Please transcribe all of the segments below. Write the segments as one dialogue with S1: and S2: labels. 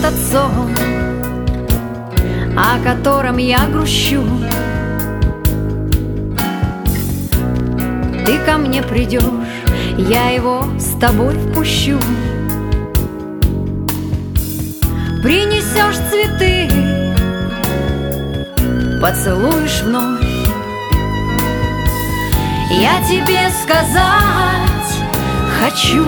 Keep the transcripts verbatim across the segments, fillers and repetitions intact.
S1: этот сон, о котором я грущу. Ты ко мне придешь, я его с тобой впущу. Принесешь цветы, поцелуешь вновь. Я тебе сказать хочу: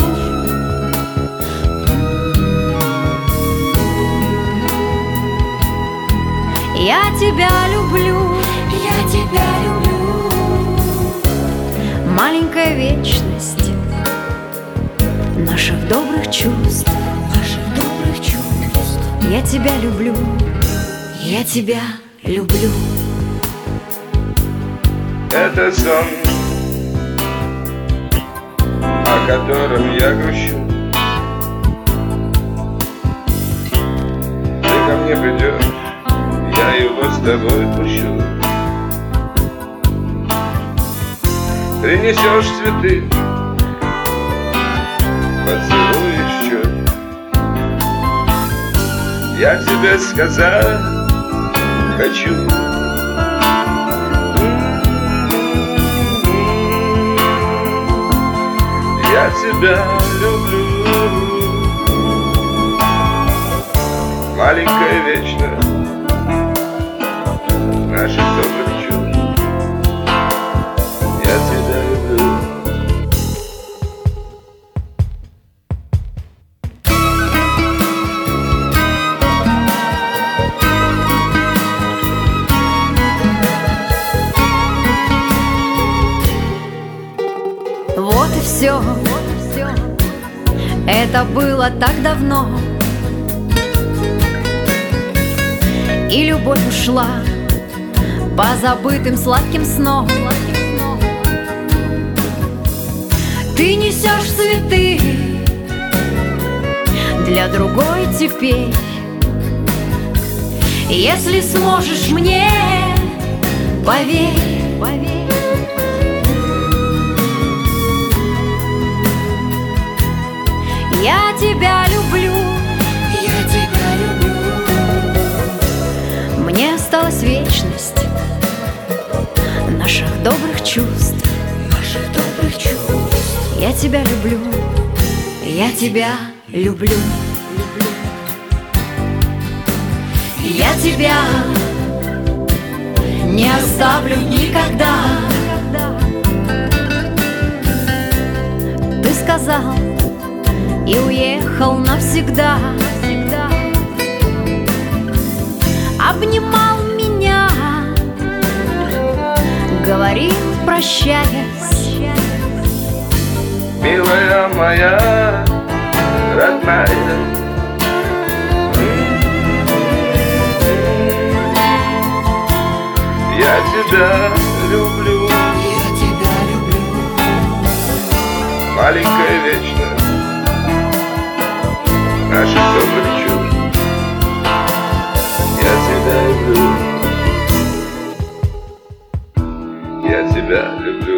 S1: я тебя люблю,
S2: я тебя люблю.
S1: Маленькая вечность наших добрых чувств,
S2: наших добрых чувств.
S1: Я тебя люблю, я тебя люблю.
S3: Это сон, о котором я грущу. Ты ко мне придешь, я его с тобой пущу. Принесешь цветы, поцелуешь щеки. Я тебе сказать хочу: я тебя люблю. Маленькая вечность наших добрых чувств, я тебя люблю.
S1: Вот и все, это было так давно, и любовь ушла по забытым сладким сном. Ты несешь цветы для другой теперь. Если сможешь мне, поверь, поверь. Я тебя люблю,
S2: я тебя люблю.
S1: Мне осталась вечность наших добрых чувств,
S2: наших добрых чувств.
S1: Я тебя люблю, я тебя люблю. Я тебя не оставлю никогда. Ты сказал и уехал навсегда. Обнимал меня, говорил, прощаясь:
S3: Милая моя, родная, я тебя люблю.
S2: Я тебя люблю.
S3: Маленькая вечность наших добрых чувств, я тебя люблю. Я тебя люблю.